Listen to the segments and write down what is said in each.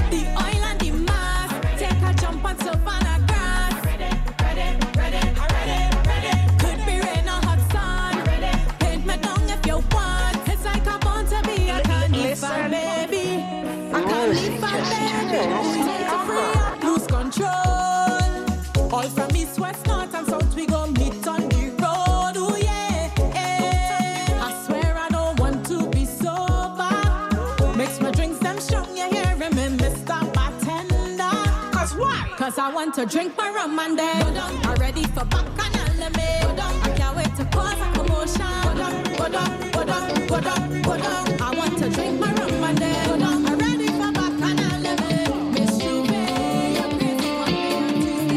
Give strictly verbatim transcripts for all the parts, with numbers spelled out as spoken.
The oil and the mask. Take a jump on Savannah grass. Ready, ready, ready, ready, ready. Could be rain or hot sun. Ready. Paint me down if you want. It's like I want to be a carnival, baby. A carnival, baby. Take a free up, lose control. All from east, west, north, and south, we gon' meet on the road. Ooh, yeah, yeah. I swear I don't want to be sober. Mix my drinks, them strong, you hearing me, Mister Bartender. Cause why? Cause I want to drink my rum and then I'm ready for bacchanal, me. I can't wait to cause a commotion. Go down, go down, go down, go down. I want to drink my rum and then I'm ready for bacchanal, me. Miss you, babe, you're crazy one day and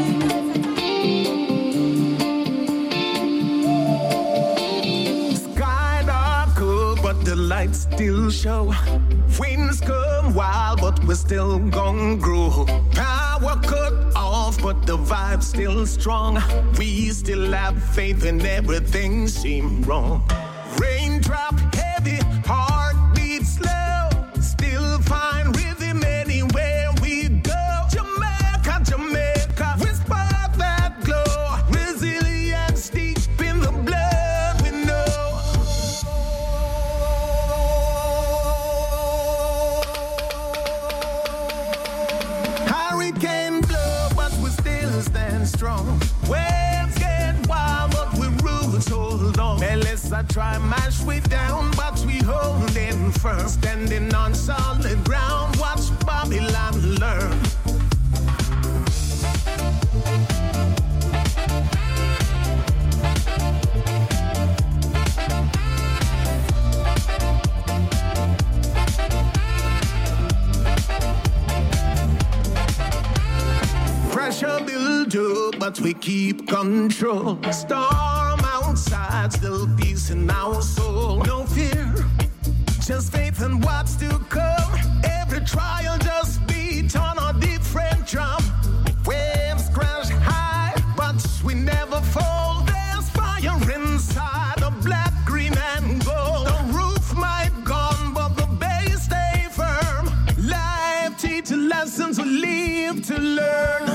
Tuesday. Sky dark cold, but the lights still show. Winds come wild, but we're still gon' grow. Power cut off, but the vibe's still strong. We still have faith when everything seems wrong. Raindrop heavy, heartbeat slow. Still find rhythm anywhere we go. Jamaica, Jamaica, whisper that glow. Resilience deep in the blood we know. Hurricane blow, but we still stand strong. Waves get wild, but we roots hold on. Melissa try mash we down, but we holding firm. Standing on solid ground, watch Babylon learn. Pressure build up, but we keep control. Storm outside, still peace in our soul. No fear, just faith in what's to come. Every trial just beat on a different drum. Waves crash high, but we never fall. There's fire inside, the black, green, and gold. The roof might gone, but the base stay firm. Life teach lessons we live to learn.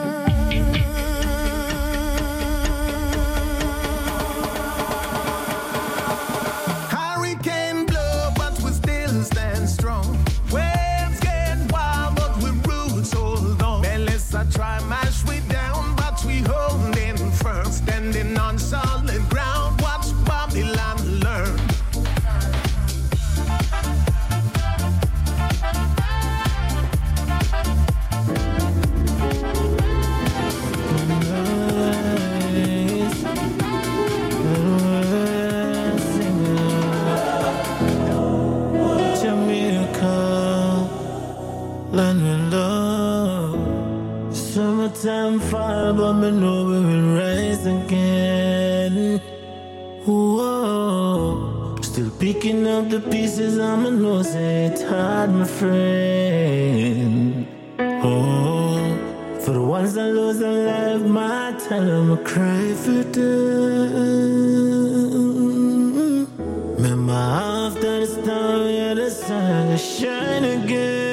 Hurricane blow, but we still stand strong. Waves get wild, but we roots hold on. Melissa try mash we down, but we holding firm. Standing on solid ground, watch Babylon learn. Summertime fire, but me know we will rise again. Whoa, still picking up the pieces. I'ma know say it's hard, my friend. Oh, for the ones that lose their life, my tell them I cry for them. Remember after the storm, yeah, the sun will shine again.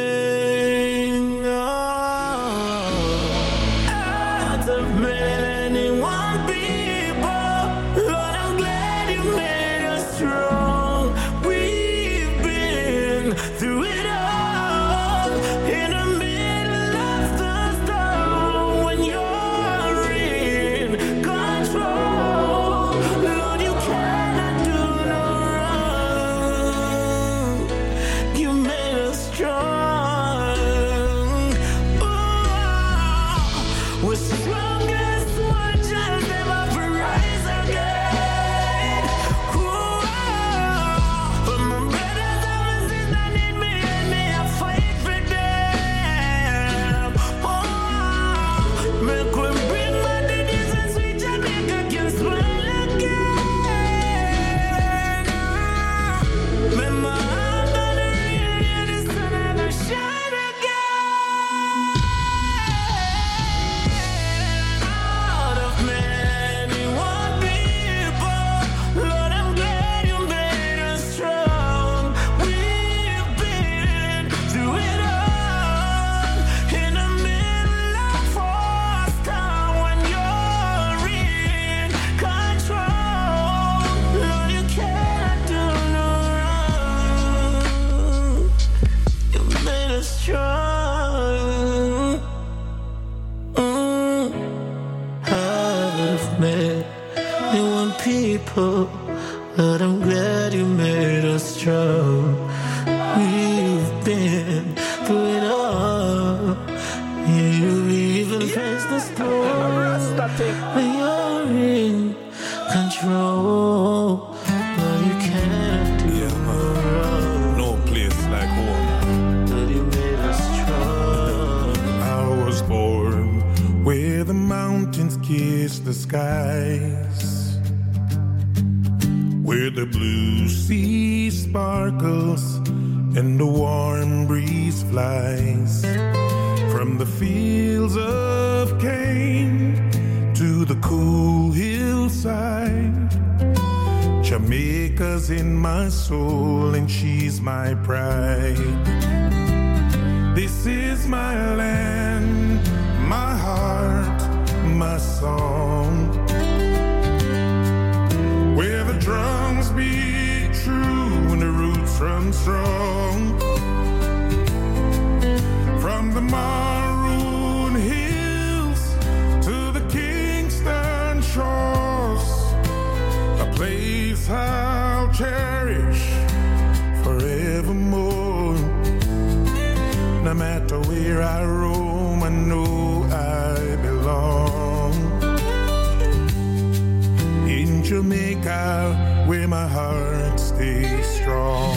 strong. Mm. I've met one people, but I'm glad you made us strong. We've been through it all. You even faced the storm. But you're in control. But you can't do yeah, wrong. No place like home. But you made us strong. I was born where the mountains kiss the skies, where the blue sea sparkles and the warm breeze flies. From the fields of cane to the cool hillside, Jamaica's in my soul and she's my pride. This is my land, my heart, my song, where the drums beat true and the roots run strong. From the Maroon Hills to the Kingston shores, a place I'll cherish forevermore. No matter where I roam, I know I belong. In Jamaica, where my heart stays strong.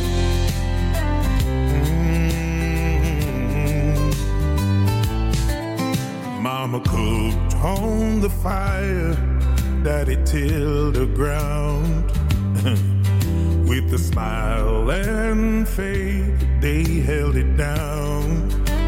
Mama cooked on the fire, Daddy tilled the ground. With a smile and faith, they held it down.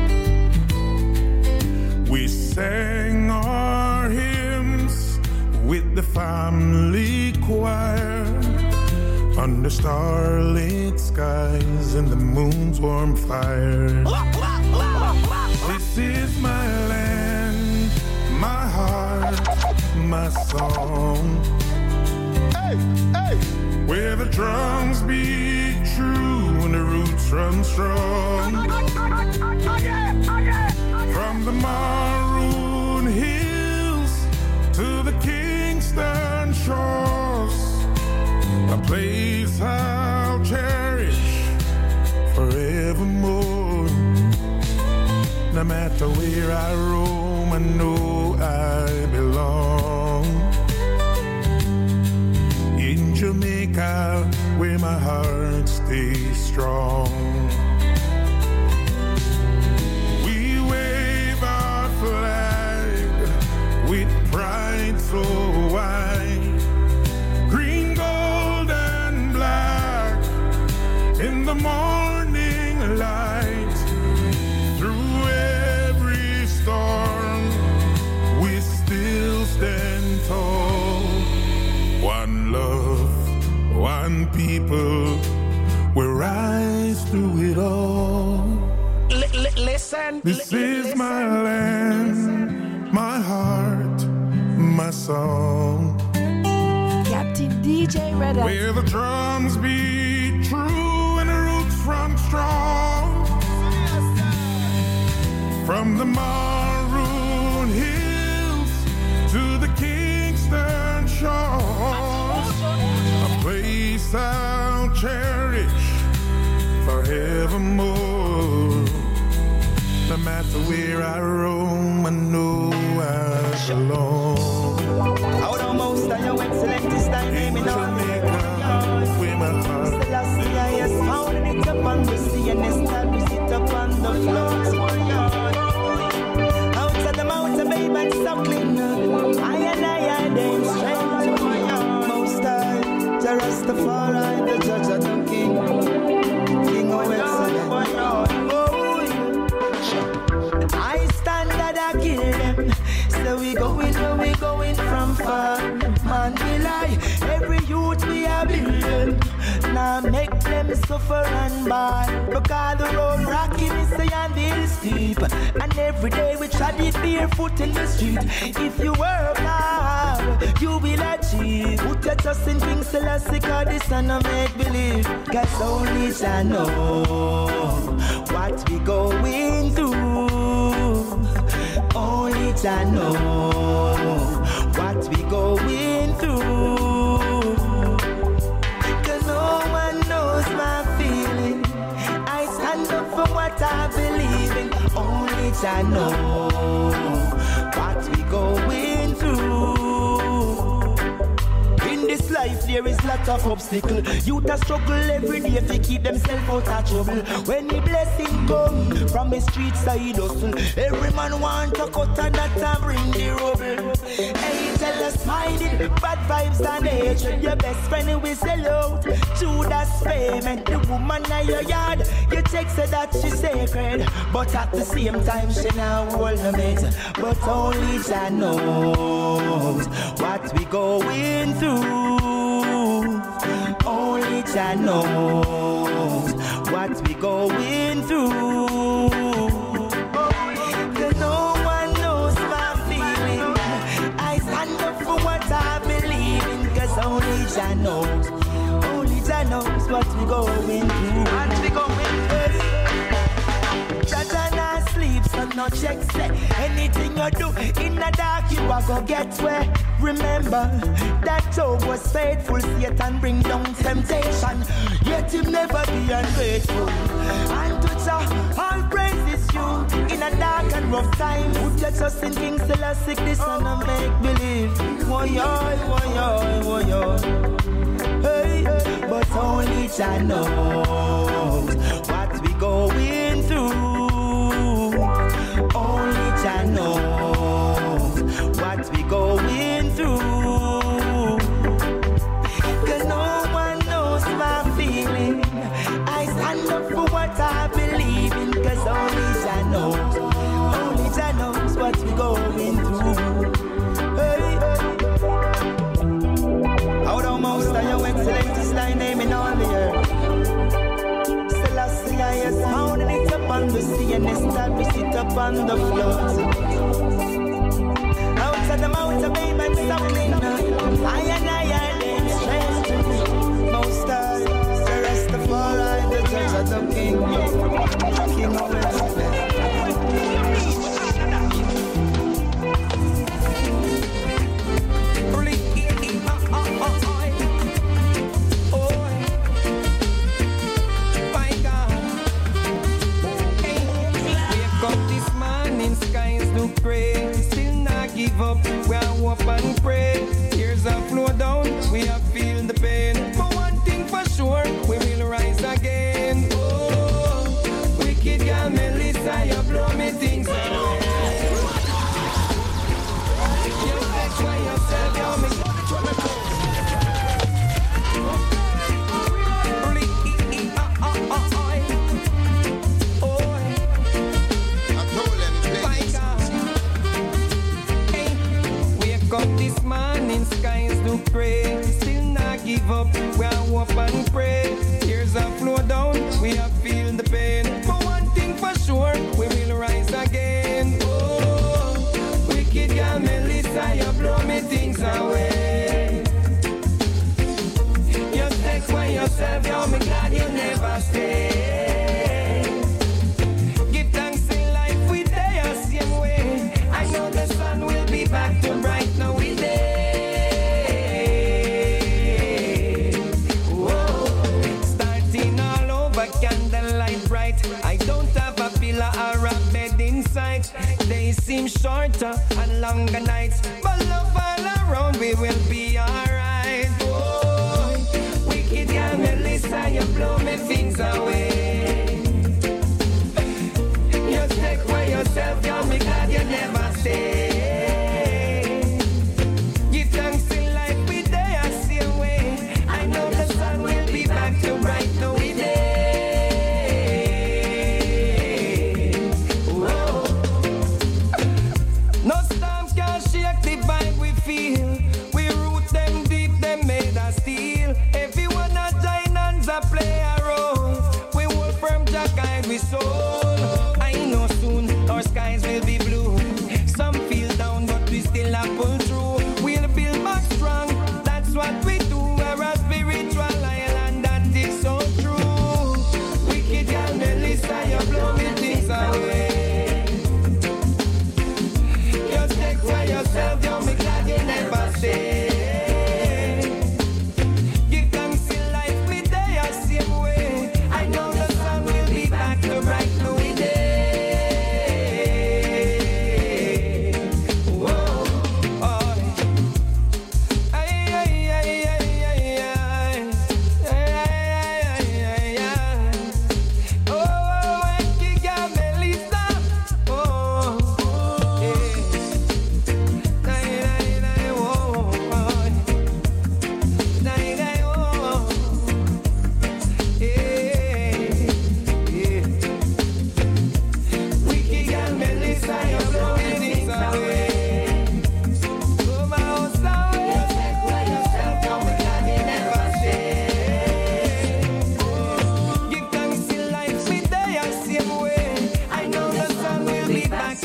We sang our hymns with the family choir, under starlit skies and the moon's warm fire. This is my land, my heart, my song. Hey, hey. Where the drums beat true and the roots run strong. From the Maroon Hills to the Kingston shores, a place I'll cherish forevermore. No matter where I roam, I know I belong. In Jamaica, where my heart stays strong. We wave our flag with pride so wide, green, gold, and black in the morning light. Through every storm, we still stand tall. One love, one people, we rise through it all. L- l- listen. This l- is listen. my land, my heart, my song. Captain D J Red. Where the drums beat true and the roots run strong. From the Maroon Hills to the Kingston shores, a place I'll cherish forevermore. No matter where I roam, I know I belong. Out of most of your excellent is thy name in our Jamaica, where my heart Selassie, I has found it upon the sea and established it upon the floors. Out of the mountain, babe, and suckling, I and I, I, them strength. Most high, the Rastafari, the judge of the king, king of excellence. I stand that I kill them. So we going where we going from far. Man, we lie. Every youth we are building. Now make them suffer and buy. Because the road rocky, me say, and the hill steep. And every day we trod it barefoot in the street. If you work hard, you will achieve. Put your trust in King Selassie, cause this and I make believe. Cause only I know what we go Jah know what we going through. Cause no one knows my feeling. I stand up for what I believe in. Only Jah know what we going through. In this life there is lot of obstacle. Youth a struggle every day to keep themselves out of trouble. When the blessing come from the street side hustle, every man want to cut and not to bring the rubble. Hey, tell us hiding bad vibes and hatred. Your best friend will sell out. Judas payment, the woman in your yard. You check say that she's sacred, but at the same time she now hold her mate. But only Jah knows what we going through. Only Jah knows what we going through. Cause no one knows my feeling. I stand up for what I believe in. Cause only Jah knows. Only Jah knows what we going through. What we going through. Jah Jah not sleep, so no check say. Anything you do in the dark, you are gonna get where. Remember that Job was faithful. Satan bring down temptation, yet him never be ungrateful. And to Jah, all praises you in a dark and rough time. Put your trust in King Selassie, this and I make believe. Woy yoy, woy yoy, woy yoy. Hey, but only Jah knows what we going through. Only Jah knows what we going through. Cause no one knows my feeling. I stand up for what I believe in. Cause only Jah knows. Only Jah knows what we going through. Hey, hey. Out of most of your excellence is thy name in all the earth. Selassie I has founded it upon the sea and established it upon the floods. Out of the mountain, babe, and suckling. I and I are in strength. Most high, the rest of all I, the judge of the king. King of excellence. Pray, still not give up. We are hope and pray. Tears are flow down. We are feel the pain. But one thing for sure, we will rise again. Oh, wicked girl Melissa, you blow me things away. You take by yourself, you make this morning, skies look gray. Still not give up. We are hope and pray. Tears are flow down. We are feel the pain. But one thing for sure, we will rise again. Oh, wicked girl Melissa, you blow me things away. You take by yourself, you're me glad you never stay. Give thanks in life we there same way. I know the sun will be back to bright now. They seem shorter and longer nights, but love all around, we will be alright. Boy, wicked girl Melissa, you blow me things away. You take for yourself, you're me glad you never stay. Give thanks in life we there same way. I know the sun will be back to bright now we day. We root them deep, them made of steel. Everyone a giants a play a role. We work from Jack guide we soul. I know soon our skies will be blue. Some feel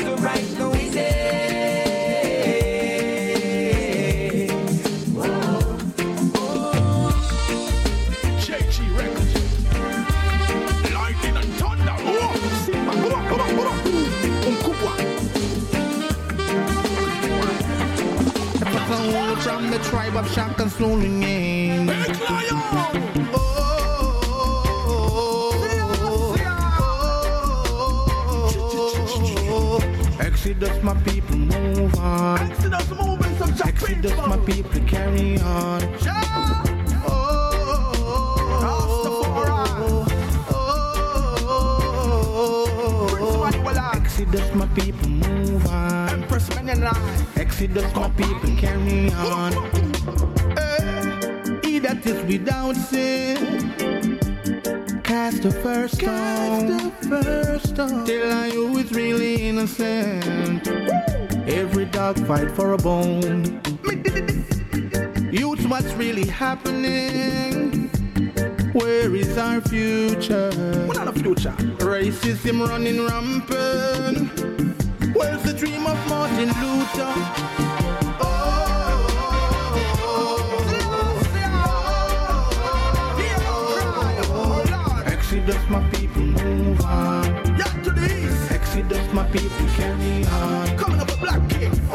to brighten we day. J G Records. Lightning and thunder. Oh, Simba. Hold on, hold on, hold on. Unkubwa. From the tribe of Shaka Zulu name. Big Lion. Oh, Exodus, my people, move on. Exodus movement of Jack Exodus, my people, carry on. Oh, Exodus, my people, move on. Exodus, my people, carry on. Eh, he that is without sin, cast the first stone. Tell I who is really innocent. Every dog fight for a bone. Youth, what's really happening? Where is our future? We're not a future. Racism running rampant. Where's the dream of Martin Luther? Oh, Exodus, my people, move on. Yeah, to the east. Exodus, my people, carry on. Coming up a black king. Oh,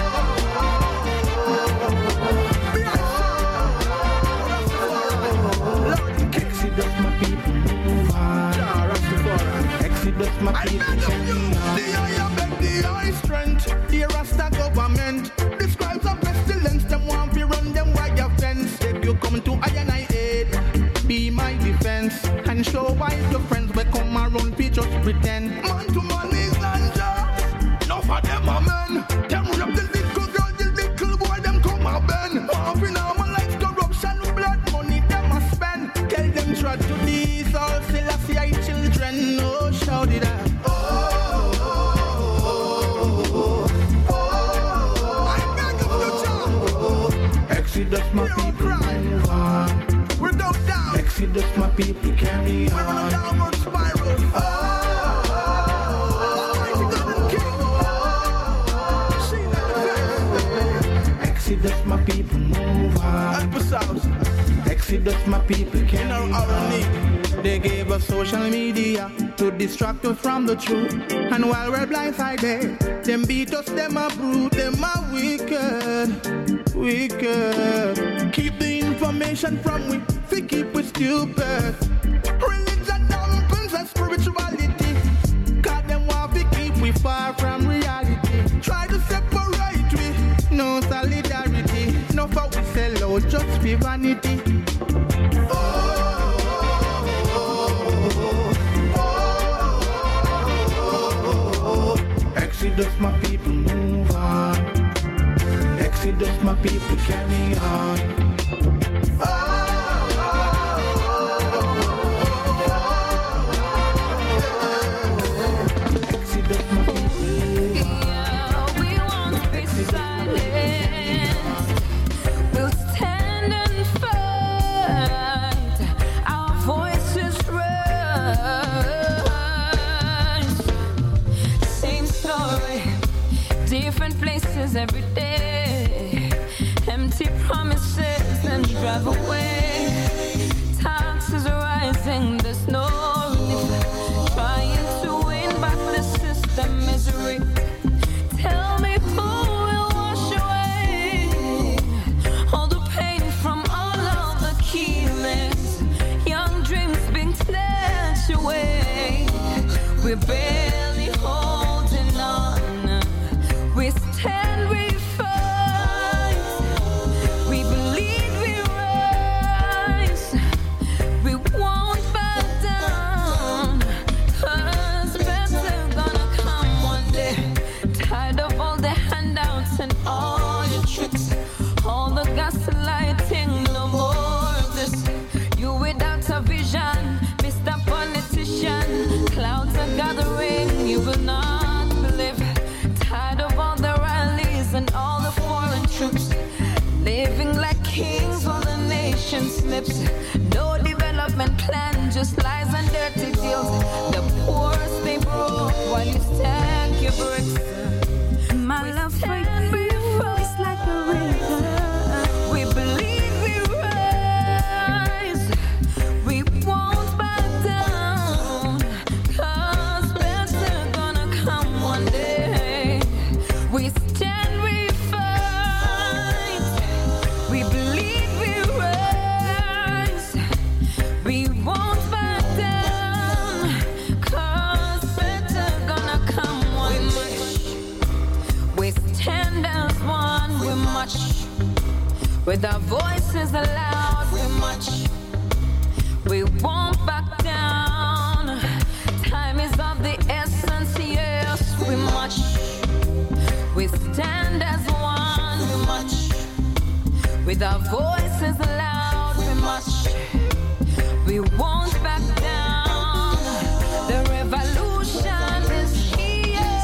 Exodus, my people, move on. Exodus, my people, carry on. the eye beg the eye strength. The Rasta government describes a pestilence. Them want to run them wire fence. If you come to I and I aid, be my defense. And show why your friends will come around, we just pretend. Man to man is unjust. Enough of them a men. Them rap the little girl, the little boy, them come a bend. Want to normalize corruption, blood money them a spend. Tell them try to these all Selassie children. No, shout it out. Exodus, my people, move on. We're down down. Exodus, my people, carry We're on a on. downward spiral. Oh, Almighty God and King. See that Exodus, my people, move on. Help us out. Exodus, my people, In carry our hour of on. need. They gave us social media to distract us from the truth. And while we're blindsided, them beat us, them a brute, them a wicked, wicked. Keep the information from we, we keep we stupid. Religion dampens and spirituality. God them want to keep we far from reality. Try to separate we, no solidarity. No for we sell out just for vanity. Exodus, my people, move on. Exodus, my people, carry on. Exodus, my people, move on. Yeah, we won't be silent. We'll stand and fight. Our voices rise. Same story, different places every day. Empty promises and drive away. Taxes rising, there's no relief. Trying to win back the system misery. Tell me who will wash away all the pain from all of the killings. Young dreams being snatched away. We're barely holding on. We stand, we fight. We believe we rise. We won't back down. 'Cause better gonna come one day. Tired of all the handouts and all your tricks. All the gaslighting, no more of this. You without a vision, Mister Politician. Clouds are gathering, you will not believe. Tired of all the rallies and all the foreign troops. Living like kings while the nation slips. No development plan, just lies and dirty deals. The poor stay broke while you stack your bricks. With our voices loud, we march. We won't back down. Time is of the essence, yes, we march. We stand as one, we march. With our voices loud, we march. We won't back down. The revolution is here.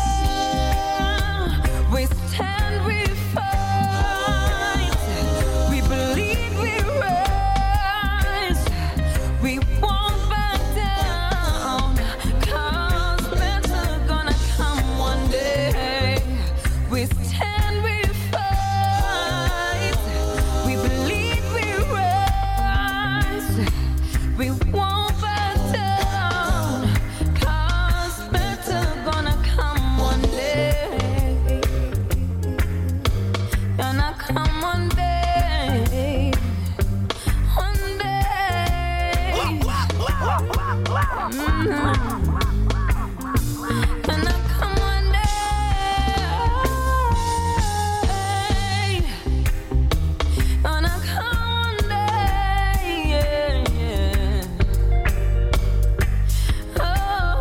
We stand, we fight. We believe, we rise. We won't back down. Cause better gonna come one day. We stand, we fight. We believe, we rise. We won't back down. Cause better gonna come one day. Gonna come one day. One day. Mhm. Gonna come one day. Gonna come one day. Yeah, yeah. Oh,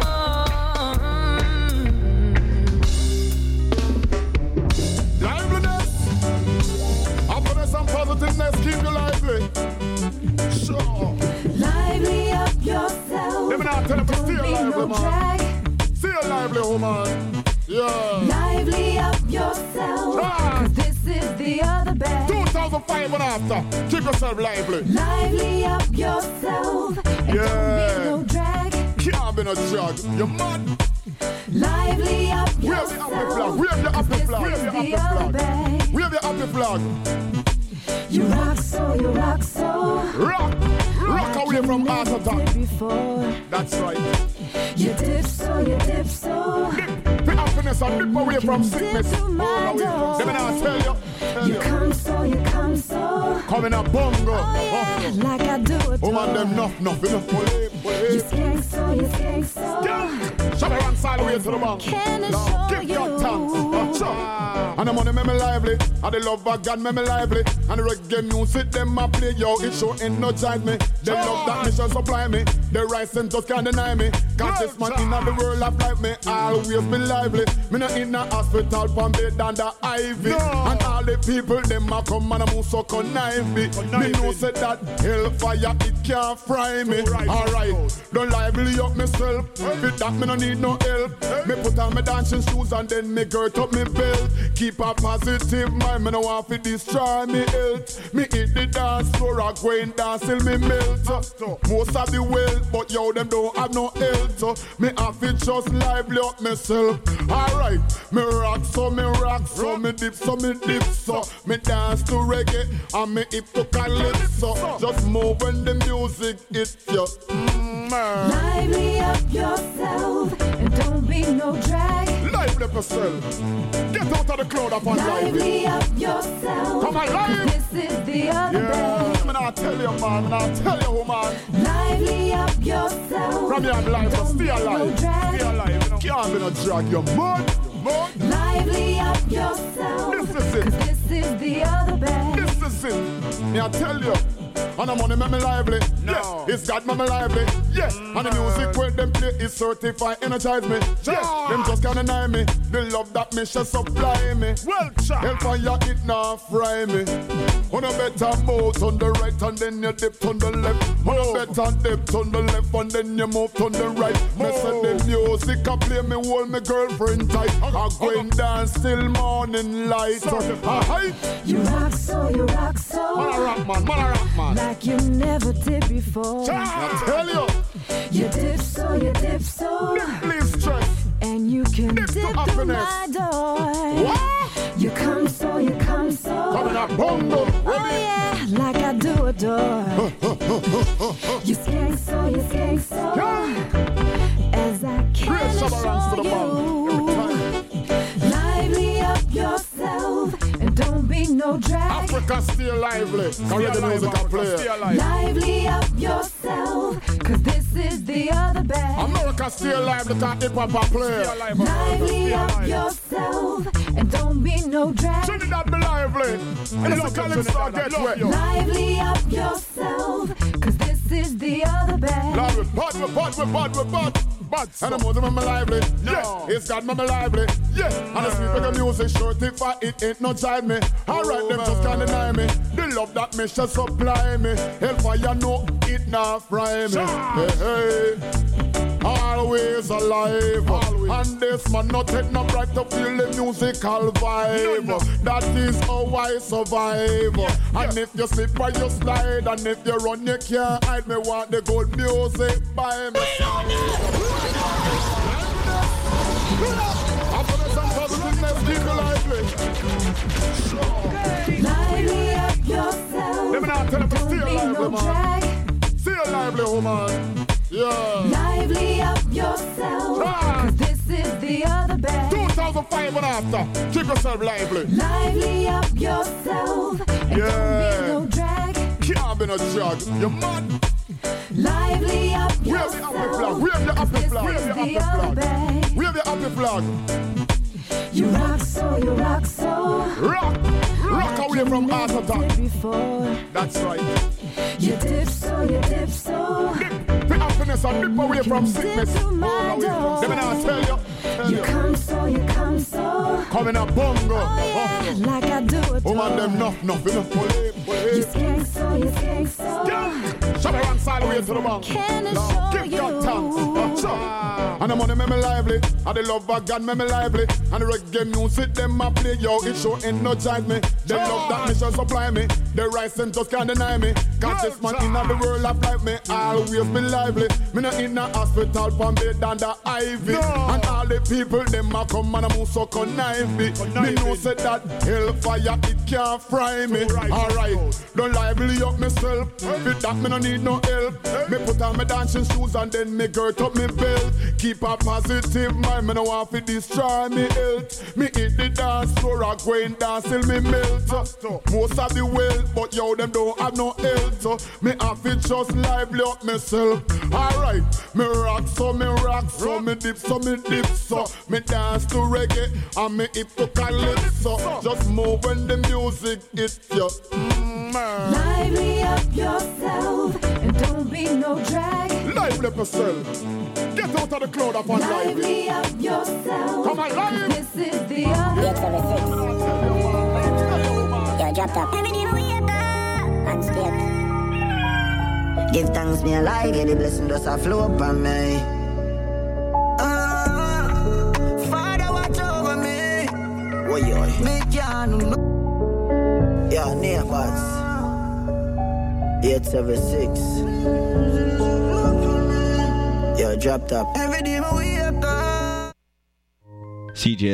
Liveliness. Happiness and positiveness keep you lively. Sure. lively up yourself. Let me not tell you to Don't stay be lively, no man. drag. Stay lively, woman. Yeah. Lively up yourself. Ah. 'Cause this is the other bag. two thousand five and after. Keep yourself lively. Lively up yourself. And Yeah. don't be no drag. Can't be no jug. You mad? Lively up Wave yourself. the happy flag. Wave the happy This flag. Wave is the the happy other flag. bag. Wave the happy flag. You rock so, you rock so. Rock. Rock away Like from you heart never attack. did before. That's right. You dip so, you dip so. Dip the happiness and dip away from You sickness. dip to my All away. door. Let me now tell you. Tell You you. come so, you come so. Coming up bongo. Oh yeah, like I do it. Woman, them enough, enough, enough. Pull it, pull You it. skank so, you skank so. Shut her on side way to the bank. Can I Now, show give your you? thanks. Uh, sure. And the money make me lively, and the love of God make me lively, and the reggae music them a play, yo, it sure energize me. The love that mission supply me, the rise and just can't deny me. Cause this man in the world of life me always be lively. Me not in a hospital from bed and the ivy, and all the people them a come and a move so connive me. Me know say that hellfire it can't fry me. Alright, don't lively up myself. With that me no need no help. Me put on my dancing shoes and then me girt up me belt. Keep a positive mind, me no want to destroy me health. Me hit the dance floor, I go and dance till me melt. Most of the wealth, but yo them don't have no health. Me have to just lively up myself. Alright, me rock so me rock so me dip so me dip so me dance to reggae and me hip to calypso. Just move when the music hits you. Mm, Lively up yourself and don't be no drag. lively up yourself. Get out of the crowd upon lively. Lively up yourself. Come on, live. This is the other Yeah, bag. me not tell you, man. Me not tell you, woman. Lively up yourself. From here, I'm live, but Don't stay be no alive. drag. Stay alive. You know. Can't be no drag, you mud. Mud. Lively up yourself. This is it. 'Cause this is the other bag. This is it. Me I tell you. And the money make me lively. No. Yeah, it's God make me lively. Yeah, and the music where them play is certified, energize me. Yeah, them just can't deny me. The love that me shall supply me. Well, child. Hellfire it now fry me. On a better move on the right and then you dip on the left. On a better dip on the left and then you move on the right. Me say the music I play me hold me girlfriend tight. I go and dance till morning light. Aye. You rock so, you rock so. Man a rock man, man a rock man. Like you never did before. I tell you, You dip so, you dip so. please stress. And you can Dip to dip through happiness. my door. What? You come so, you come so. Coming up bongo. Oh yeah, like I do adore. You skank so, you skank so. As I Great can summerance to the show band. you. Lively up yourself and don't be no drag. Africa stay lively. Can you the music I play? Lively up yourself, cause this is the other bag. America stay lively, can't hip hop I play. Lively up yourself, and don't be no drag. Trinidad be lively. And it's a calypso get wet. Lively up yourself, cause this is the other bag. Lord, we bud, we bud, we bud, we bud. Bud, and the mother me lively. No. Yeah, it's got me lively. Yeah, and the sweet with the music short if I it ain't no child me. Alright, them just can't deny me. The love that me shall supply me. Hellfire know it not fry me. Hey, hey. Always alive. Always. And this man not take no right to feel the musical vibe. No, no. That is how I survive. Yeah, and yeah. If you slip or you slide, and if you run you can't hide. Me want the good music by me. After the some positiveness, keep you lively. Lively up yourself. Let me not tell you to stay lively, no man. Drag. Stay lively, woman. Yeah. Lively up yourself, ah. Cause this is the other bag. two thousand five and after. Keep yourself lively. Lively up yourself, and yeah. don't be no drag. Can't be no drag. You're mad. Lively up yourself. Wave your happy flag. Wave your happy flag. Wave your happy flag. You rock so, you rock so. Rock. Rock like away from heart attack. That's right. You dip so, you dip so. Dip. The happiness and dip away from sickness. Oh, let me now tell you. Tell you, you come so, you come so. Coming up bongo. Oh, yeah. Oh. Like I do it. Oh, man, them nuff, nuff, enough. Pull you skank so, you skank so. Yeah. Shove it one side away to the bank. Can I no. show Give you? God thanks. Uh, and the money make me lively. And the love of God make me lively. And the reggae music them a play. Yo, it show energize me. The love that mission supply me. The rise and just can't deny me. Cause this man in the world of life me always be lively. Me not in a hospital from bed under ivy. No. And all the people them a come and a move so connive me. Me know say that hellfire it can't fry me. Right. Alright, don't lively up myself. With that me no need no help. Hey. Me put on my dancing shoes and then me girt up me belt. Keep a positive mind, me no want to destroy me health. Me hit the dance floor and go and dance till me melt. Most of the wealth, but yo them don't have no health. So me have to just lively up myself. Alright, me rock so me rock so me dip so me dip so me dance to reggae and me hip to calypso. Just move when the music hits you. Mm, lively up yourself and don't be no drag. Lively up yourself. Get out of the cloud upon lively. Lively up yourself. Come on, live. This is the other. eight seven six. Yeah, drop top. And stay. Give thanks me alive, yeah, the blessing does a flow upon me. Uh, Father, watch over me. Oh, yeah. Me can't know. Yeah, neighbors. eight seven six. Yeah, drop top. Every day I wake up. C J